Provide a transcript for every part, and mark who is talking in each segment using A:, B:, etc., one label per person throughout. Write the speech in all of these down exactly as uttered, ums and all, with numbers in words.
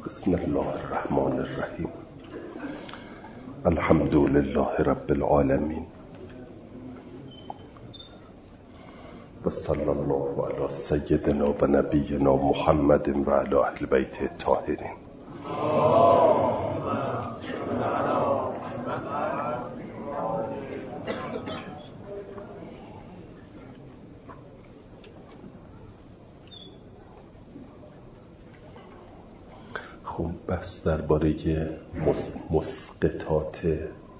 A: بسم الله الرحمن الرحیم. الحمد لله رب العالمین و صلی الله علی سیدنا و نبینا محمد و علی اهل بیت الطاهرین. خب بحث درباره مسقطات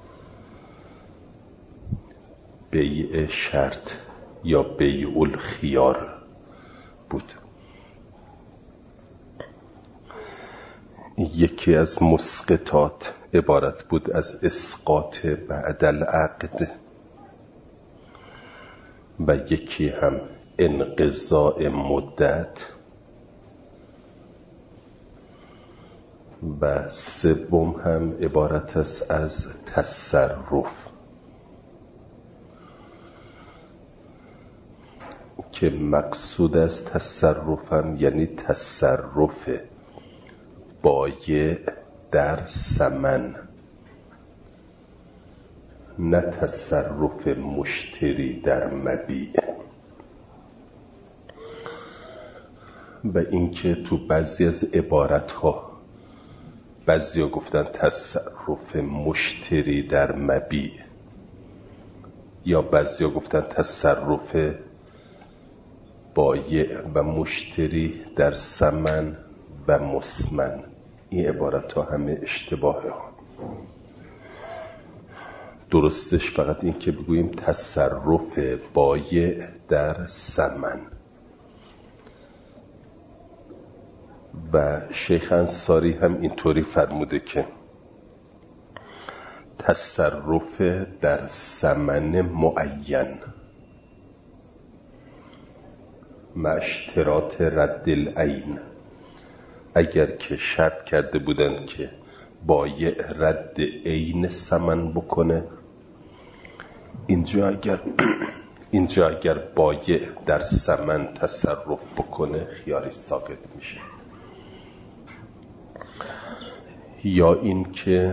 A: بیع شرط یا بیع الخیار بود. یکی از مسقطات عبارت بود از اسقاط بعد العقد و یکی هم انقضاء مدت و سوم هم عبارت است از تصرف که مقصود از تصرف هم یعنی تصرف بایع در ثمن، نه تصرف مشتری در مبیع. و اینکه تو بعضی از عبارت‌ها بعضی ها گفتن تصرف مشتری در مبیع یا بعضی ها گفتن تصرف بایع و مشتری در ثمن و مسمن. این عبارت ها همه اشتباهه ها. درستش فقط این که بگوییم تصرف بایع در ثمن. و شیخ انصاری هم اینطوری فرموده که تصرف در ثمن معین مع اشتراط رد العین، اگر که شرط کرده بودن که بایع رد عین ثمن بکنه، اینجا اگر اینجا اگر بایع در ثمن تصرف بکنه خیاری ساقط میشه. یا این که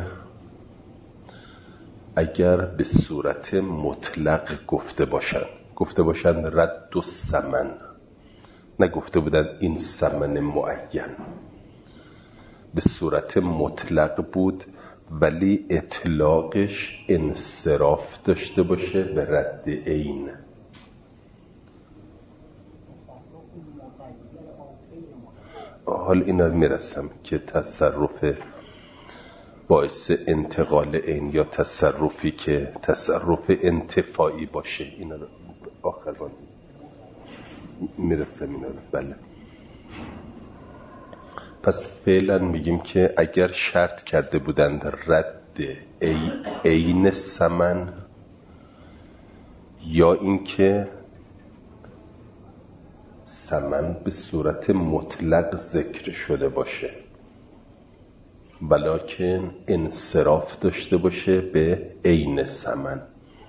A: اگر به صورت مطلق گفته باشن گفته باشن رد و ثمن، نگفته بودن این ثمن معین، به صورت مطلق بود ولی اطلاقش انصراف داشته باشه به رد عین. حال اینا میرسم که تصرف باعث انتقال عین یا تصرفی که تصرف انتفاعی باشه، اینا رو آخر بان میرسم اینا رو. بله، پس فعلا میگیم که اگر شرط کرده بودند رد عین ثمن یا اینکه ثمن به صورت مطلق ذکر شده باشه ولکن انصراف داشته باشه به عین ثمن،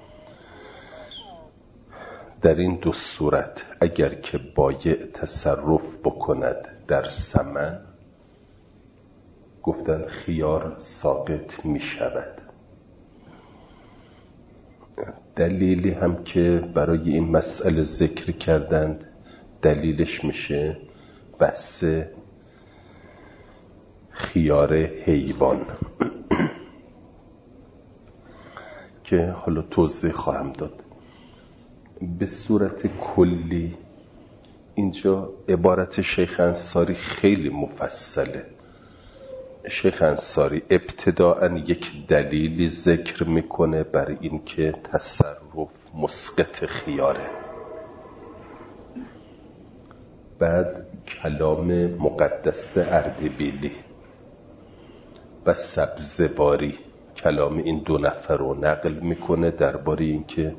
A: در این دو صورت اگر که بایع تصرف بکند در ثمن، گفتن خیار ساقط می شود. دلیلی هم که برای این مسئله ذکر کردند دلیلش میشه بحث خیار حیوان که حالا توضیح خواهم داد. به صورت کلی اینجا عبارت شیخ انصاری خیلی مفصله. شیخ انصاری ابتداءً یک دلیلی ذکر میکنه برای اینکه تصرف مسقط خیاره، بعد کلام مقدس اردبیلی و سبزواری کلام این دو نفر رو نقل میکنه درباره اینکه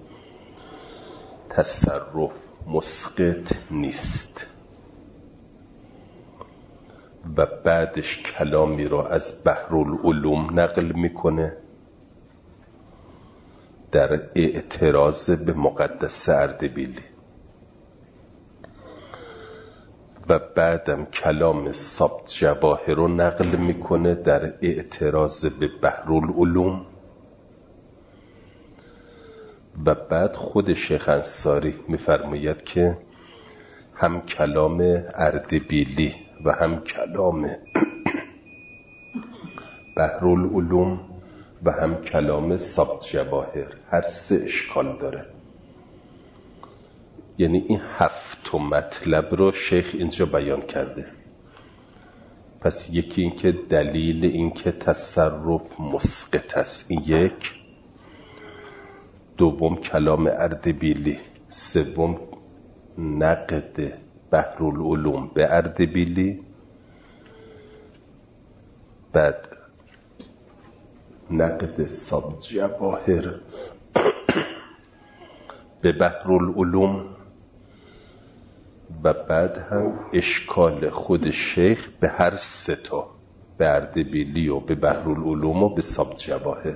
A: تصرف مسقط نیست و بعدش کلامی رو از بحرالعلوم نقل میکنه در اعتراض به مقدس اردبیلی و بعدم کلام سبت جواهر رو نقل میکنه در اعتراض به بحرالعلوم و بعد خود شیخ انصاری میفرماید که هم کلام اردبیلی و هم کلام بحرالعلوم و هم کلام سبت جواهر هر سه اشکال داره. یعنی این هفت مطلب رو شیخ اینجا بیان کرده. پس یکی این که دلیل این که تصرف مسقط است، این یک. دوم کلام اردبیلی. سوم نقد بحرالعلوم به اردبیلی. بعد نقد سبت جواهر به بحرالعلوم و بعد هم اشکال خود شیخ به هر سه تا، به اردبیلی و به بحرالعلوم و به سبت جواهر.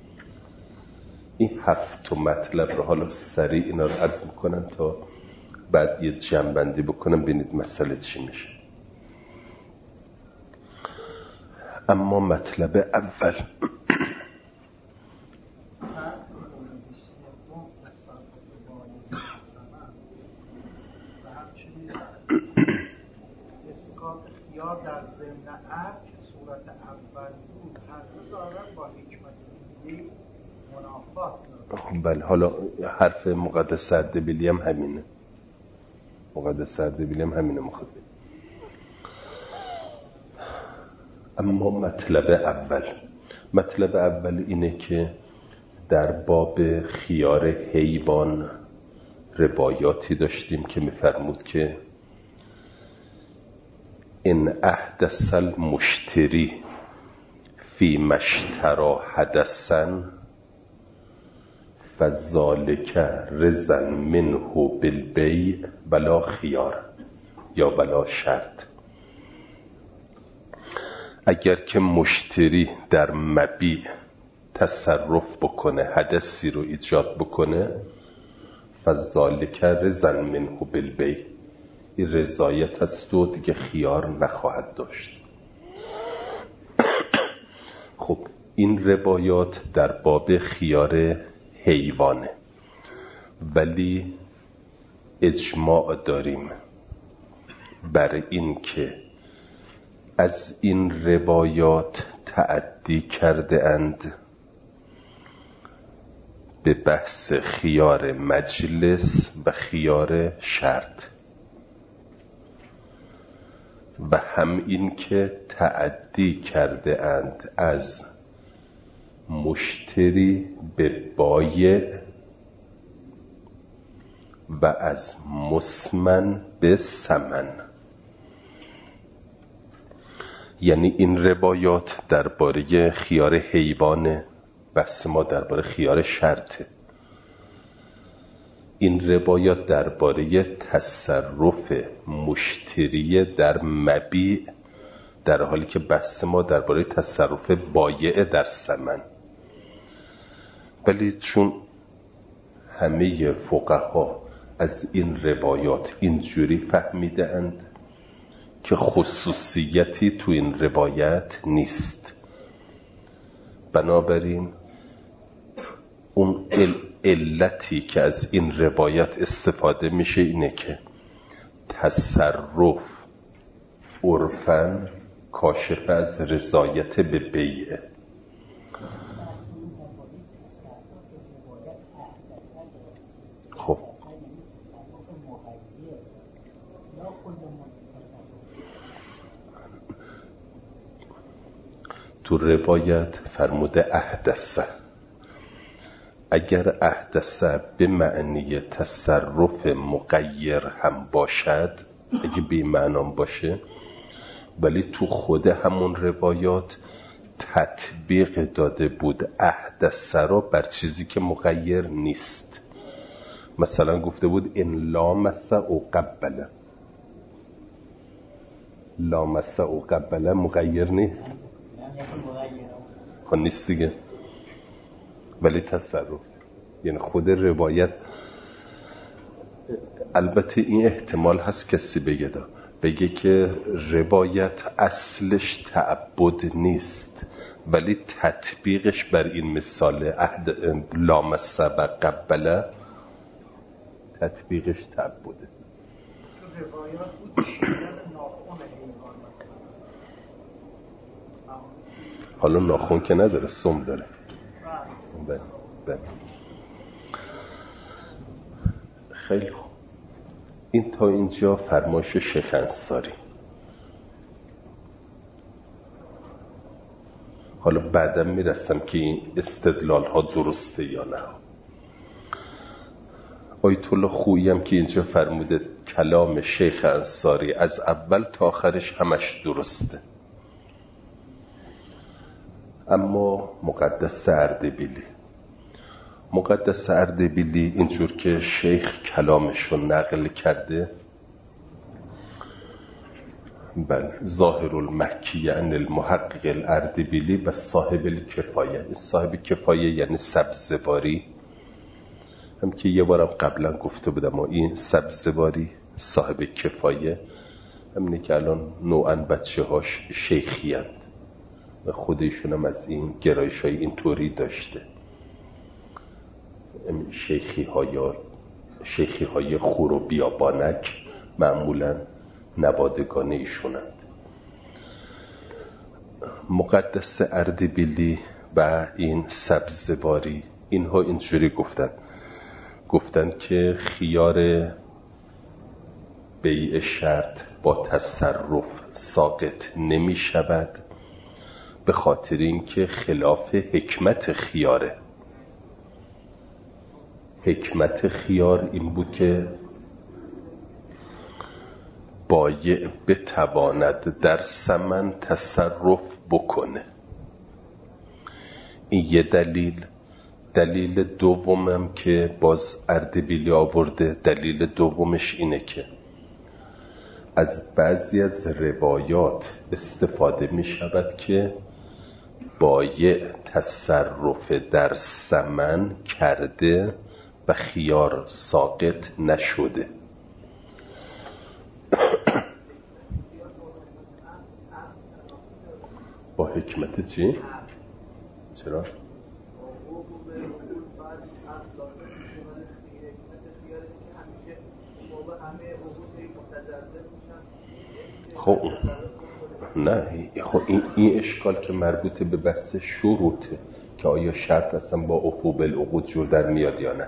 A: این هفت مطلب رو حالا سریع اینا رو عرض میکنم تا بعد یه جمع‌بندی بکنم ببینید مسئله چی میشه. اما مطلب اول
B: در ضمن عرض که صورت اول بود هر دو دارن با حکمت دیگه منافات دارن.
A: خب بله، حالا حرف مقدس اردبیلی هم همینه. مقدس اردبیلی هم همینه مخاطب. اما مطلب اول مطلب اول اینه که در باب خیار حیوان روایاتی داشتیم که میفرمود که ان احدث المشتری فی مشتری حدثا فذالک رضا منه بالبیع بلا خیار یا بلا شرط. اگر که مشتری در مبیع تصرف بکنه، حدثی رو ایجاد بکنه، فذالک رضا منه بالبیع، این رضایت است و دیگه خیار نخواهد داشت. خب این روایات در باب خیار حیوانه، ولی اجماع داریم بر این که از این روایات تعدی کرده اند به بحث خیار مجلس و خیار شرط، و هم این که تعدی کرده اند از مشتری به بایع و از مسمن به ثمن. یعنی این روایات درباره خیار حیوان، بحث ما درباره خیار شرطه. این روایات درباره تصرف مشتری در مبیع، در حالی که بحث ما درباره تصرف بایع در ثمن. ولی چون همه فقها از این روایات اینجوری فهمیده اند که خصوصیتی تو این روایت نیست، بنابراین اون علتی که از این روایت استفاده میشه اینه که تصرف عرفاً کاشف از رضایت به بیع. خب تو روایت فرموده احدثه. اگر احدثه به معنی تصرف مغیر هم باشد، اگه به معنام باشه، ولی تو خود همون روایات تطبیق داده بود احدثه را بر چیزی که مغیر نیست. مثلا گفته بود ان لامس او قبله. لامس او قبله مغیر نیست، خب نیست دیگه، ولی تصرف. یعنی خود روایت، البته این احتمال هست کسی بگه دا بگه که روایت اصلش تعبد نیست، ولی تطبیقش بر این مثال عهد لامس و قبله تطبیقش تعبده.
B: تو روایات بود شیرن ناخون حیوان مثلا.
A: حالا ناخون که نداره، سم داره. بله بله. خیلی خوب. این تا اینجا فرمایش شیخ انصاری. حالا بعدم میرسم که این استدلال ها درسته یا نه. آیت الله خویی هم که اینجا فرموده کلام شیخ انصاری از اول تا آخرش همش درسته، اما مقدس اردبیلی مقدس اردبیلی اینجور که شیخ کلامش رو نقل کرده، بله، ظاهر المکیه ان المحقق الاردبیلی و صاحب الکفایه. صاحب کفایه یعنی سبزواری، هم که یه بارم قبلا گفته بودم و این سبزواری صاحب کفایه همینه که الان نوعاً بچه هاش شیخی هست و خودشون هم از این گرایش های این طوری داشته. شیخی های شیخی های خور و بیابانک معمولاً نوادگان ایشونند. مقدس اردبیلی و این سبزواری اینها اینجوری گفتن گفتن که خیار بیع شرط با تصرف ساقط نمی شود، به خاطر اینکه خلاف حکمت خیاره. حکمت خیار این بود که بایع بتواند در ثمن تصرف بکنه. این یه دلیل. دلیل دومم که باز اردبیلی آورده، دلیل دومش اینه که از بعضی از روایات استفاده می شود که بایع تصرف در ثمن کرده و خیار ساقط نشده. با حکمت چی؟ چرا؟ خب نه، خب این, این اشکال که مربوط به بحث شروطه که آیا شرط اصلا با عفو بالعقود جور در میاد یا نه.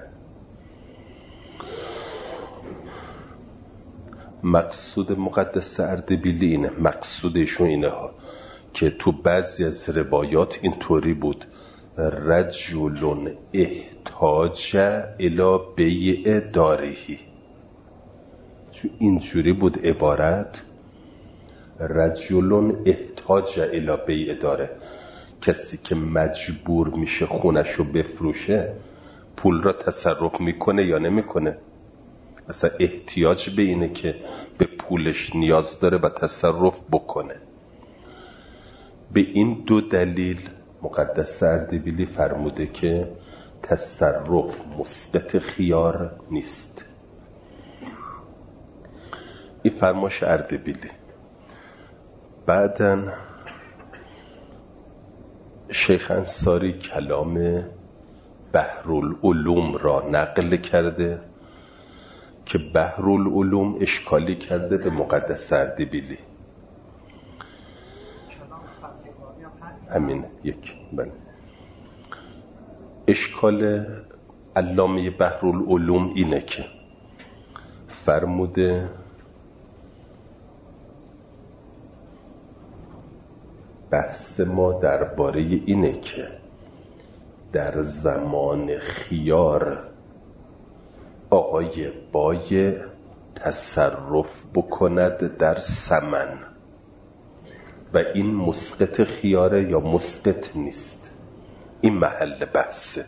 A: مقصود مقدس اردبیلی اینه، مقصودشون اینه ها که تو بعضی از روایات این طوری بود رجل احتاج الی بیع دارهی، چون اینجوری بود عبارت رجل احتاج الی بیع داره، کسی که مجبور میشه خونشو بفروشه پول را تصرف میکنه یا نمیکنه؟ اصلا احتیاج به اینه که به پولش نیاز داره و تصرف بکنه. به این دو دلیل مقدس اردبیلی فرموده که تصرف مثبت خیار نیست. این فرمایش اردبیلی. بعدن شیخ انصاری کلام بحرالعلوم را نقل کرده که بحرالعلوم اشکالی کرده به مقدس اردبیلی. همین یک بله. اشکال علامه بحرالعلوم اینه که فرموده بحث ما درباره اینه که در زمان خیار آقای بایع تصرف بکند در ثمن و این مسقط خیاره یا مسقط نیست. این محل بحثه.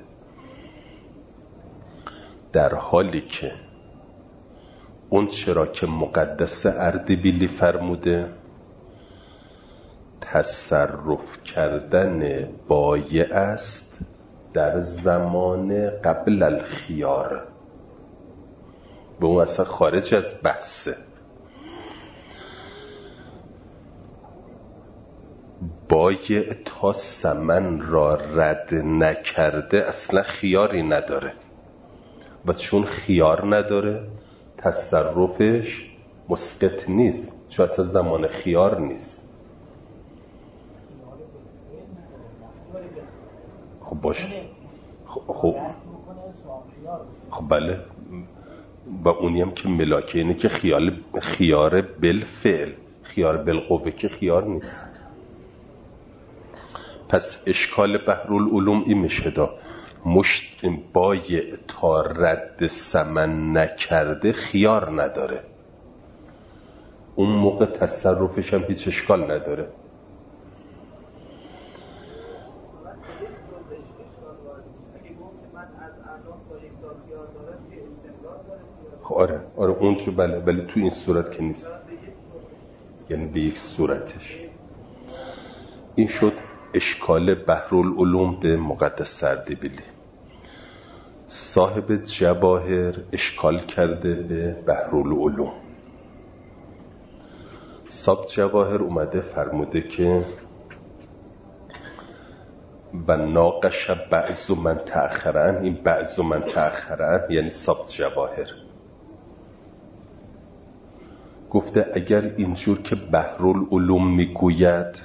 A: در حالی که اون چرا که مقدس اردبیلی فرموده تصرف کردن بایع است در زمان قبل الخیار، به اون اصلا خارج از بحثه. بایع تا ثمن را رد نکرده اصلا خیاری نداره و چون خیار نداره تصرفش مسقط نیست، چون اصلا زمان خیار نیست. خب باشه خب خب, خب بله، و اونی هم که ملاکه اینه که خیال خیار بالفعل، خیار بالقوه که خیار نیست. پس اشکال بحرالعلوم این میشه دا مشت بایع تا رد ثمن نکرده خیار نداره، اون موقع تصرفش هم هیچ اشکال نداره. خب آره آره اونجا بله، ولی تو این صورت که نیست، یعنی به یک صورتش. این شد اشکال بحرالعلوم به مقدس اردبیلی. صاحب جواهر اشکال کرده به بحرالعلوم. صاحب جواهر اومده فرموده که و ناقش بعض من تأخرن، این بعض من تأخرن یعنی صاحب جواهر گفته اگر اینجور که بحرالعلوم میگوید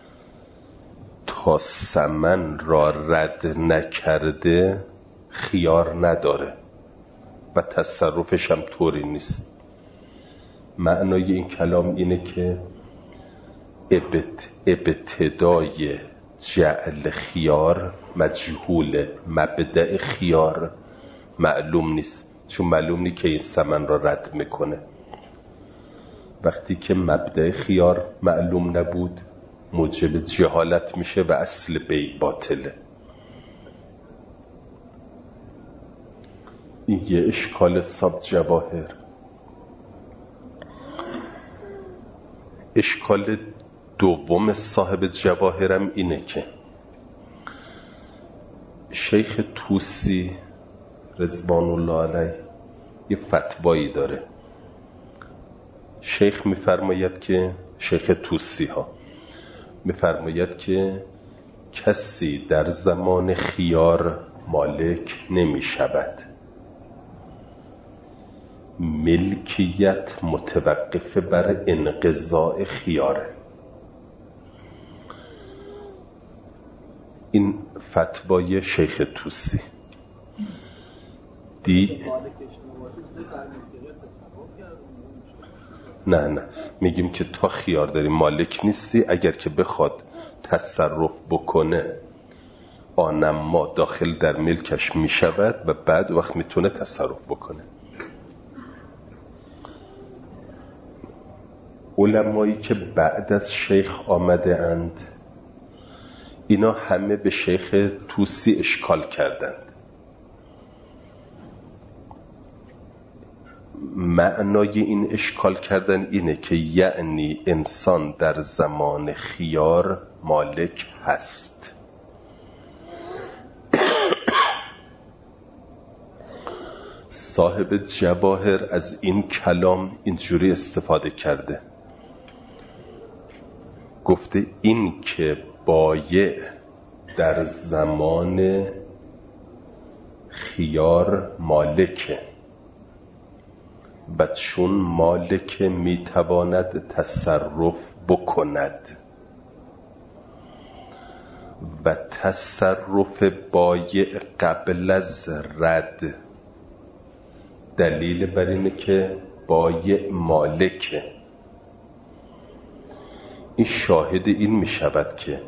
A: تا ثمن را رد نکرده خیار نداره و تصرفش هم طوری نیست، معنای این کلام اینه که ابتدای جعل خیار مجهوله، مبدأ خیار معلوم نیست، چون معلوم نیست که این ثمن را رد میکنه. وقتی که مبدأ خیار معلوم نبود موجب جهالت میشه و اصل بیع باطله. این یه اشکال صاحب جواهر. اشکال دوم صاحب جواهرم اینه که شیخ طوسی رضوان الله علیه یه فتوایی داره. شیخ میفرماید که شیخ طوسی ها میفرماید که کسی در زمان خیار مالک نمی شود، ملکیت متوقف بر انقضاء خیاره. این فتوای شیخ طوسی دی نه نه میگیم که تا خیار داری مالک نیستی، اگر که بخواد تصرف بکنه آنما داخل در ملکش میشود و بعد وقت میتونه تصرف بکنه. علمایی که بعد از شیخ آمده اند اینا همه به شیخ طوسی اشکال کردند. معنای این اشکال کردن اینه که یعنی انسان در زمان خیار مالک هست. صاحب جواهر از این کلام اینجوری استفاده کرده، گفته این که بایع در زمان خیار مالکه و چون مالک میتواند تصرف بکند و تصرف بایع قبل از رد دلیل بر اینه که بایع مالکه. این شاهد این می شود که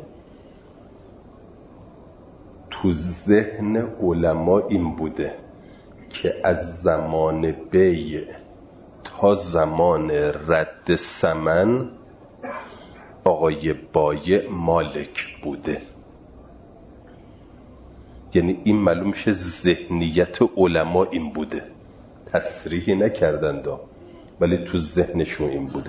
A: تو ذهن علما این بوده که از زمان بیع تا زمان رد ثمن آقای بایع مالک بوده. یعنی این معلوم میشه ذهنیت علما این بوده، تصریحی نکردند ولی تو ذهنشون این بوده.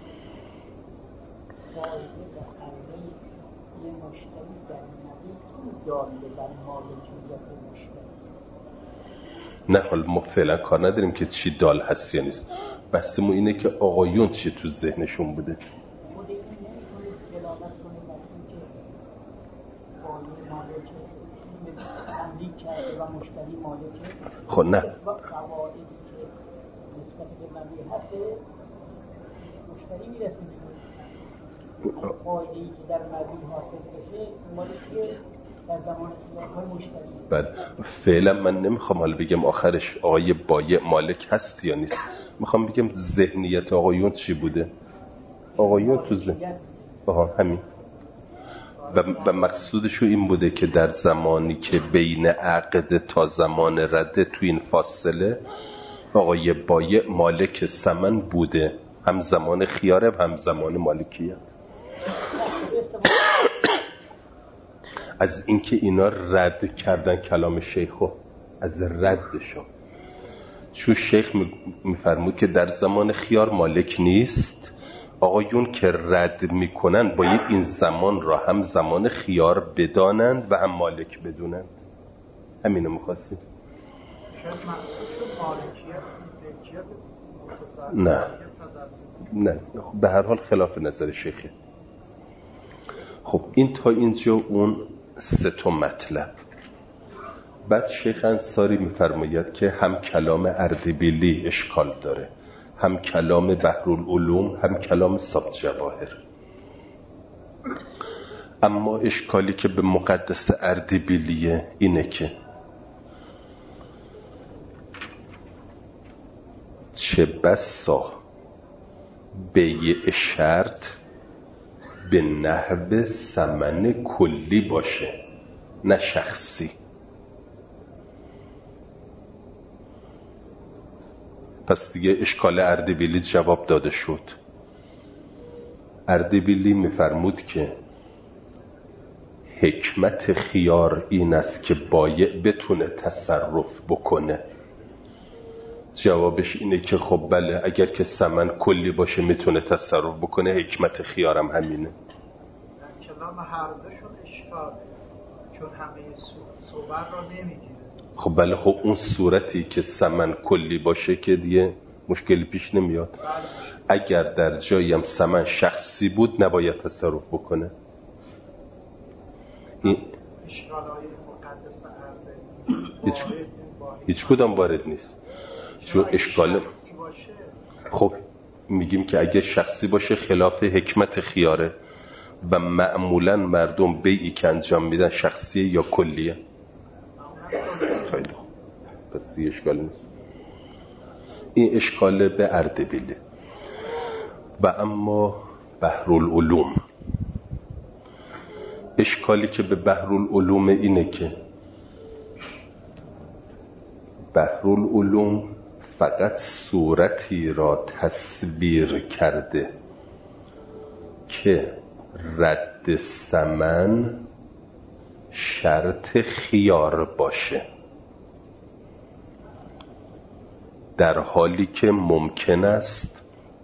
A: نه حال ما فعلا کار نداریم که چی دال هست یا نیست، بحثمون اینه که آقایون چی تو ذهنشون بوده.
C: بایع مالک تملیک کرده و مشتری مالک.
A: خب نه
C: قواعدی که نسبت به مبیع هست به مشتری میرسیم. فایده‌ای که در مبیع حاصل بشه مالک در زمان خیار مشتری.
A: بله فعلا من نمیخوام حالا بگم آخرش آقای بایع مالک هست یا نیست، میخوام بگم ذهنیت آقایون چی بوده. آقایون تو ذهن آها همین و, و مقصودشو این بوده که در زمانی که بین عقد تا زمان رده تو این فاصله آقای بایع مالک ثمن بوده، هم زمان خیاره هم زمان مالکیت. از اینکه اینا رد کردن کلام شیخو، از ردشو، چون شیخ میفرمود که در زمان خیار مالک نیست، آقایون که رد میکنن باید این زمان را هم زمان خیار بدانند و هم مالک بدونند. همینو میخواستیم. نه نه به هر حال خلاف نظر شیخه. خب این تا اینجا اون سه تا مطلب. بعد شیخ انصاری میفرماید که هم کلام اردبیلی اشکال داره، هم کلام بحرالعلوم، هم کلام سبز جواهر. اما اشکالی که به مقدس اردبیلیه اینه که چه بسا بیع شرط به نحو ثمن کلی باشه نه شخصی. پس دیگه اشکال اردبیلی جواب داده شد. اردبیلی میفرمود که حکمت خیار این است که بایع بتونه تصرف بکنه. جوابش اینه که خب بله اگر که ثمن کلی باشه میتونه تصرف بکنه، حکمت خیارم همینه.
B: کلام هر دوشون اشکاله چون همه صور رو نمیگیره.
A: خب بله خب اون صورتی که ثمن کلی باشه که دیگه مشکلی پیش نمیاد.
B: بله.
A: اگر در جایی هم ثمن شخصی بود نباید تصرف بکنه. این
B: اشکالای مقدس عرضه
A: هیچ هیچ کدام وارد نیست. چون اشکال خب میگیم که اگه شخصی باشه خلاف حکمت خیاره و معمولا مردم بیعی که انجام میدن شخصیه یا کلیه. خیلی خوب پس دیگه اشکال نیست. این اشکال به اردبیلی. و اما بحرالعلوم، اشکالی که به بحرالعلوم اینه که بحرالعلوم فقط صورتی را تصویر کرده که رد ثمن شرط خیار باشه، در حالی که ممکن است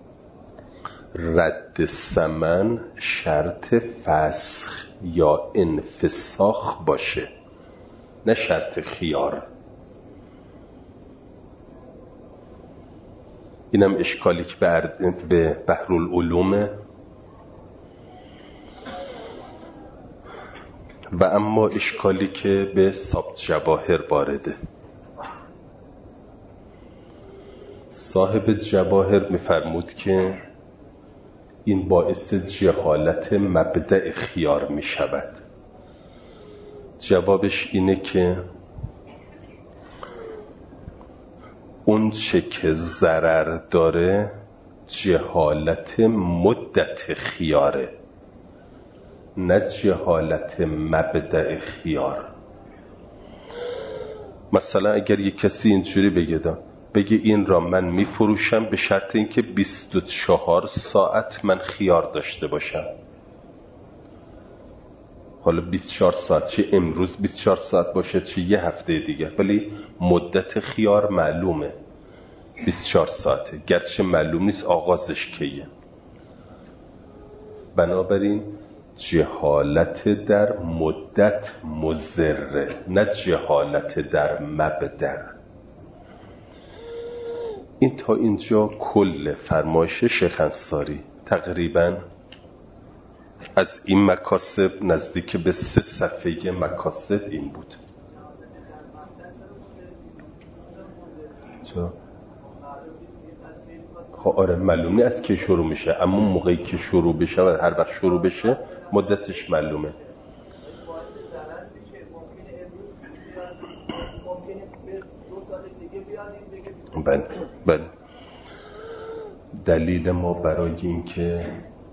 A: رد ثمن شرط فسخ یا انفساخ باشه نه شرط خیار. اینم اشکالی که به بحرالعلومه. و اما اشکالی که به سبز جواهر وارده. صاحب جواهر میفرمود که این باعث جهالت مبدأ خیار می شود. جوابش اینه که اون چه که ضرر داره جهالت مدت خیاره نه جهالت مبدأ خیار. مثلا اگر یک کسی اینجوری بگه بگه این را من میفروشم به شرط اینکه بیست و چهار ساعت من خیار داشته باشم. حالا بیست و چهار ساعت چه امروز بیست و چهار ساعت باشه چه یه هفته دیگه، ولی مدت خیار معلومه بیست و چهار ساعته، گرچه معلوم نیست آغازش کیه. بنابراین جهالت در مدت مضره نه جهالت در مبدأ. این تا اینجا کل فرمایش شیخ انصاری. تقریبا از این مکاسب نزدیک به سه صفحه مکاسب این بود. چرا؟ خب آره معلومه از که شروع میشه، اما موقعی که شروع بشه و هر وقت شروع بشه مدتش معلومه. بله بله. دلیل ما برای این که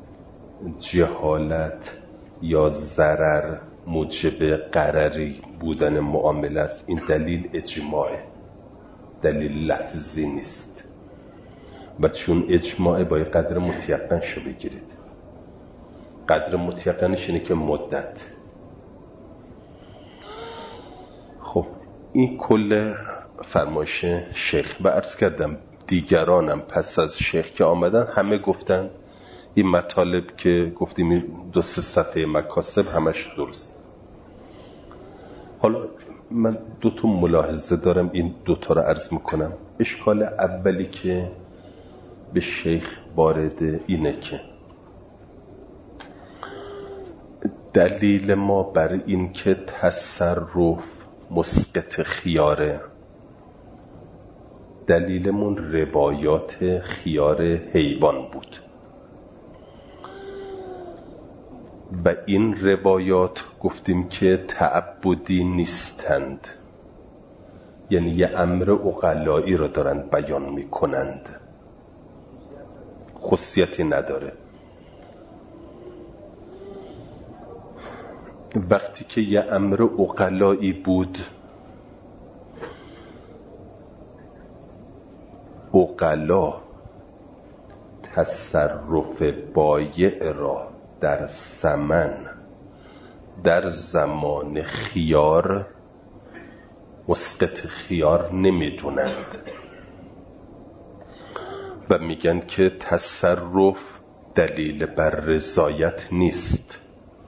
A: جهالت یا ضرر موجب قرری بودن معامله است، این دلیل اجماعه، دلیل لفظی نیست. و چون اجماعه باید قدر متیقنش رو بگیرید. قدر متیقنش اینه که مدت. خب این کل فرمایش شیخ. و عرض کردم دیگرانم پس از شیخ که آمدن همه گفتن این مطالب که گفتیم دو سه صفحه مکاسب همش درست. حالا من دو تا ملاحظه دارم، این دو تا رو عرض میکنم. اشکال اولی که به شیخ وارده اینه که دلیل ما بر این که تصرف مسقط خیاره، دلیلمون روایات خیار حیوان بود و این روایات گفتیم که تعبدی نیستند، یعنی یه امر عقلایی رو دارند بیان میکنند، خصوصیتی نداره. وقتی که یه امر عقلایی بود، عقلا تصرف بایع را در ثمن در زمان خیار مسقط خیار نمیدونند و میگن که تصرف دلیل بر رضایت نیست،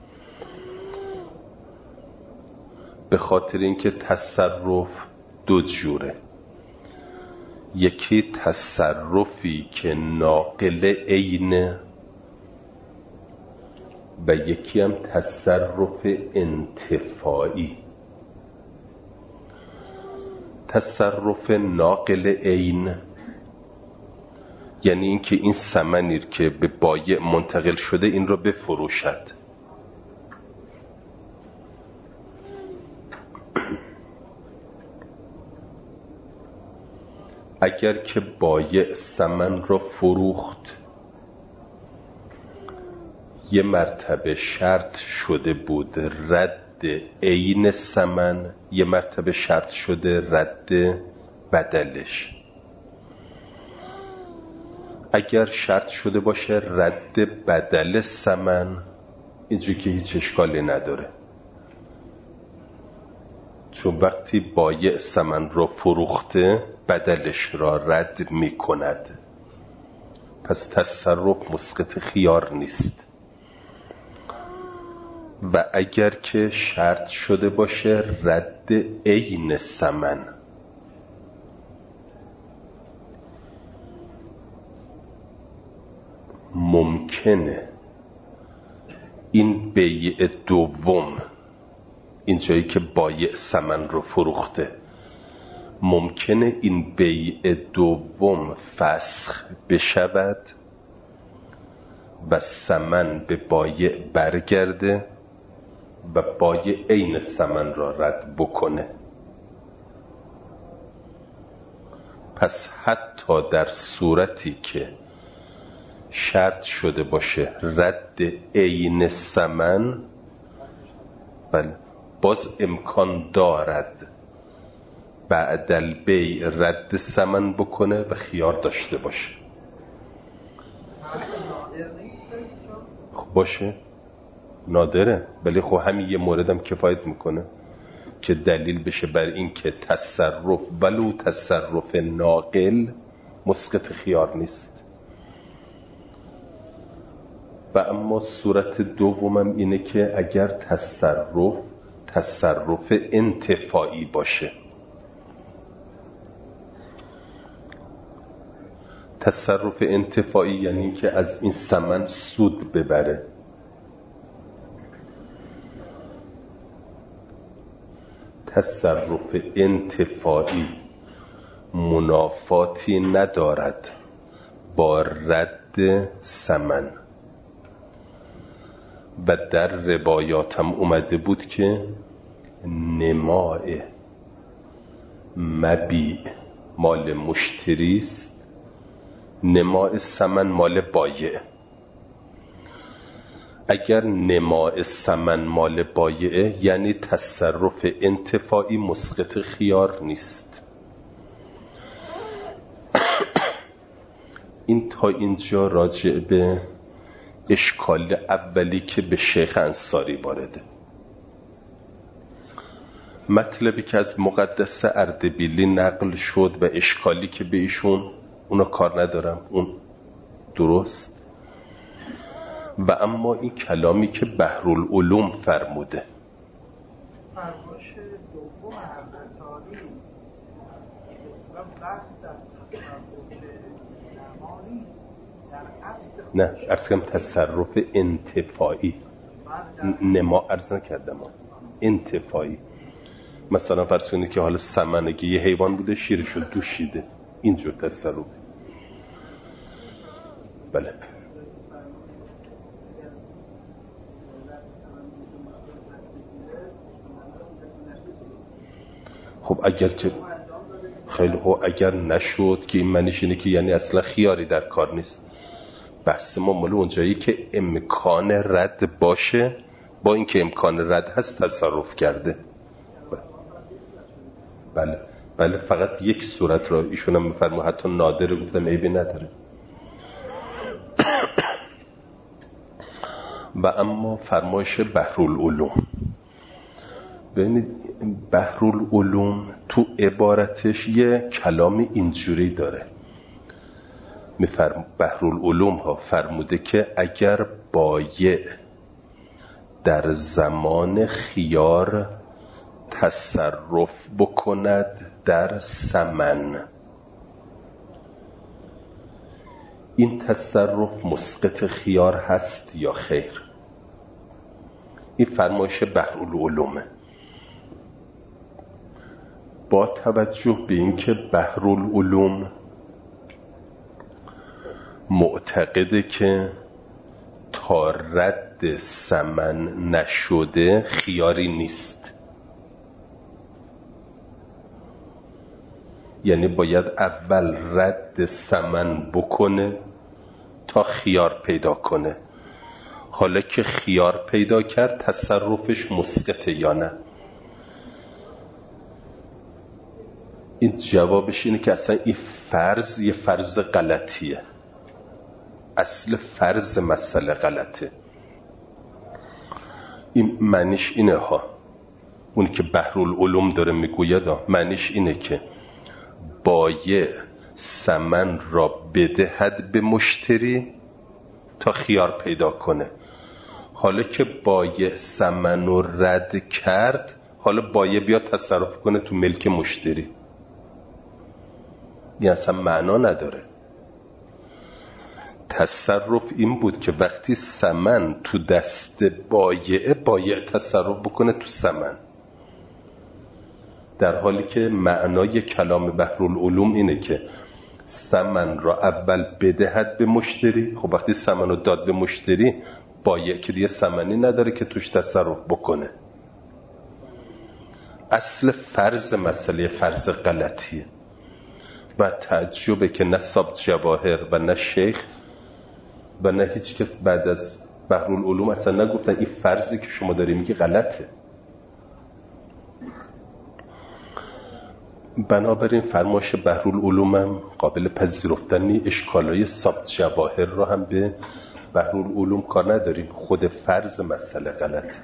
A: به خاطر اینکه تصرف دو جوره. یکی تصرفی که ناقل عینه و یکی هم تصرف انتفاعی. تصرف ناقل عین یعنی اینکه این ثمنی که به بایع منتقل شده این رو بفروشد. اگر که بایع ثمن را فروخت، یه مرتبه شرط شده بود رد عین ثمن، یه مرتبه شرط شده رد بدلش. اگر شرط شده باشه رد بدل ثمن، اینجوری که هیچ اشکالی نداره، چون وقتی بایع ثمن را فروخته بدلش را رد می کند، پس تصرف مسقط خیار نیست. و اگر که شرط شده باشه رد عین ثمن، ممکنه این بیع دوم، این جایی که بایع ثمن رو فروخته، ممکنه این بیع دوم فسخ بشود و ثمن به بایع برگرده و بایع عین ثمن را رد بکنه. پس حتی در صورتی که شرط شده باشه رد عین ثمن، بله باز امکان دارد بعد البیع رد ثمن بکنه و خیار داشته باشه. خب باشه نادره، ولی خب همین یه موردم کفایت میکنه که دلیل بشه بر این که تصرف ولو تصرف ناقل مسقط خیار نیست. و اما صورت دومم اینه که اگر تصرف تصرف انتفاعی باشه، تصرف انتفاعی یعنی که از این ثمن سود ببره، تصرف انتفاعی منافاتی ندارد با رد ثمن. و در روایات هم اومده بود که نماء مبیع مال مشتری است، نماء ثمن مال بایع. اگر نماء ثمن مال بایعه یعنی تصرف انتفاعی مسقط خیار نیست. این تا اینجا راجع به اشکال اولی که به شیخ انصاری وارده. مطلبی که از مقدس اردبیلی نقل شد و اشکالی که به ایشون، اونا کار ندارم، اون درست. و اما این کلامی که بحرالعلوم فرموده،
B: فرمایش دوم حضرت عالی اسلام بحث در تصرف نما نیست، در اصل
A: نه عرض کنم تصرف انتفاعی، نما عرض نکردم، انتفاعی. مثلا فرض کنید که حالا سمنگی یه حیوان بوده، شیرشو دوشیده، اینجور تصرف. بله. خب اگر که خیلی خوب، اگر نشد که این معنیش اینه که یعنی اصلا خیاری در کار نیست. بحث ما مال اونجایی که امکان رد باشه، با اینکه امکان رد هست تصرف کرده. بله بله، فقط یک صورت را ایشون هم میفرمو، حتی نادر گفتم عیبی نداره. و اما فرمایش بحرالعلوم، ببینید بحرالعلوم تو عبارتش یه کلام اینجوری داره. میفرم بحرالعلوم ها فرموده که اگر بایع در زمان خیار تصرف بکند در ثمن، این تصرف مسقط خیار هست یا خیر؟ این فرمایش بحرالعلومه. با توجه به اینکه بحرالعلوم معتقده که تا رد ثمن نشده خیاری نیست، یعنی باید اول رد ثمن بکنه تا خیار پیدا کنه. حالا که خیار پیدا کرد تصرفش مسقطه یا نه؟ این جوابش اینه که اصلا این فرض یه فرض غلطیه. اصل فرض مسئله غلطه. این معنیش اینه ها، اونی که بحرالعلوم داره میگوید معنیش اینه که بایع ثمن را بدهد به مشتری تا خیار پیدا کنه. حالا که بایع ثمن رو رد کرد، حالا بایع بیا تصرف کنه تو ملک مشتری. این اصلا معنا نداره. تصرف این بود که وقتی ثمن تو دست بایع، بایع تصرف بکنه تو ثمن، در حالی که معنای کلام بحرالعلوم اینه که ثمن را اول بدهد به مشتری. خب وقتی ثمن رو داد به مشتری، بایع که دیگه ثمنی نداره که توش تصرف بکنه. اصل فرض مسئله فرض غلطیه و تعجبه که نه صاحب جواهر و نه شیخ و نه هیچ کس بعد از بحرالعلوم اصلا نگفتن این فرضی که شما داری میگی غلطه. بنابراین فرمایش بحرالعلوم هم قابل پذیرفتنی. اشکالای صاحب جواهر رو هم به بحرالعلوم کار نداریم، خود فرض مسئله غلطه.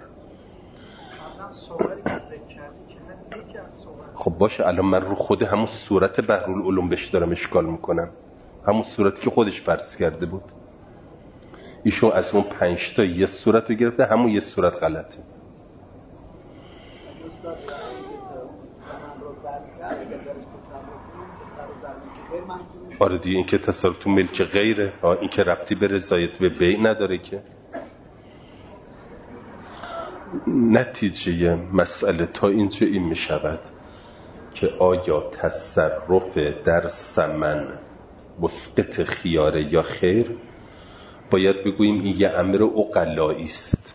A: خب باشه، الان من رو خود همون صورت بحرالعلوم بهش دارم اشکال میکنم، همون صورتی که خودش فرض کرده بود. ایشون از اون پنج تا یه صورت رو گرفته، همون یه صورت غلطه. آره دیگه، این که تصرف تو ملک غیره، این که ربطی به رضایت به بیع نداره که. نتیجه مسئله تا اینجا این می شود که آیا تصرف در ثمن مسقط خیاره یا خیر؟ باید بگوییم این یه امر عقلایی است،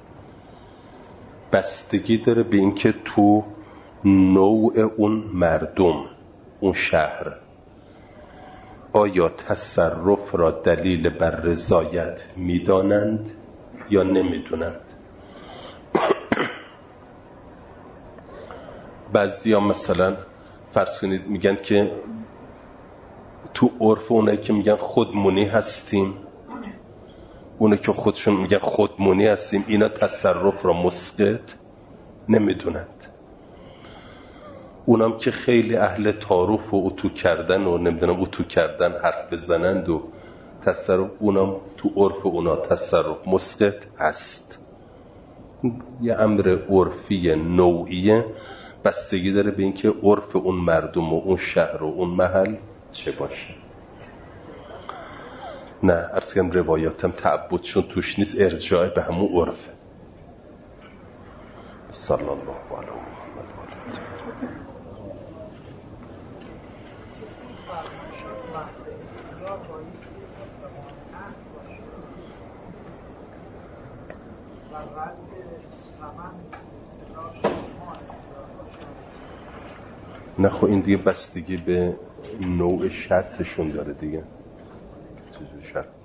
A: بستگی داره به اینکه تو نوع اون مردم، اون شهر، آیا تصرف را دلیل بر رضایت میدانند یا نمیدونند. بعضی ها مثلا فرض کنید میگن که تو عرف اونه که میگن خودمونی هستیم، اونه که خودشون میگن خودمونی هستیم، اینا تصرف را مسقط نمیدونند. اونم که خیلی اهل تعارف و اتو کردن و نمیدونم اتو کردن حرف بزنند و تصرف، اونم تو عرف اونا تصرف مسقط هست. یه امر عرفی نوعیه، بستگی داره به اینکه عرف اون مردم و اون شهر و اون محل چه باشه. نه عرض کنم روایاتم تعبد چون توش نیست، ارجاع به همون عرفه. صلی الله علیه نه خب این دیگه بستگی به نوع شرطشون داره دیگه. چیزی شرط